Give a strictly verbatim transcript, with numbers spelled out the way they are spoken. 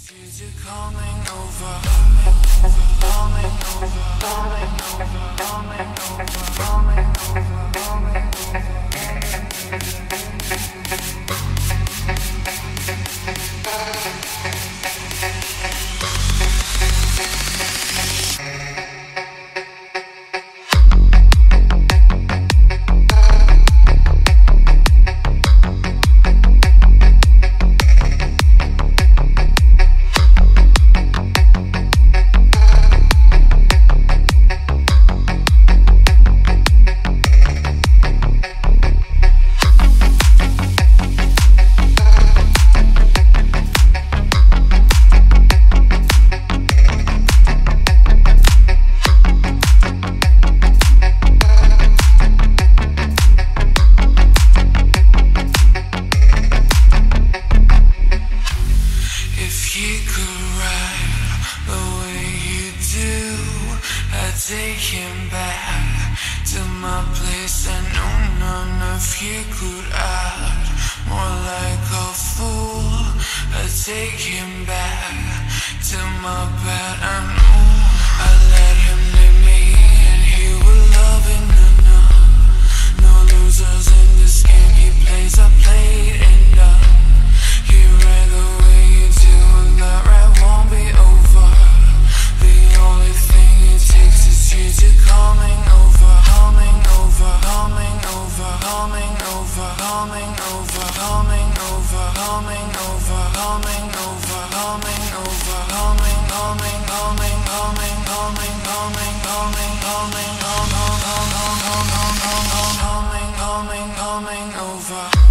Take him back to my place. I know none of you could act more like a fool. I take him back to my bed. I know I let him lead me, and he will love it. No, no, no losers in this game. He plays, I played and done. He read the way you do, and that right won't be over. The only thing it takes is you to coming over, humming over, humming over, humming over, humming over, humming over, humming over, humming over, humming over, humming, humming, humming, humming, humming, humming, humming, humming, hum, hum, hum, hum, hum, hum, hum, humming, humming, humming over.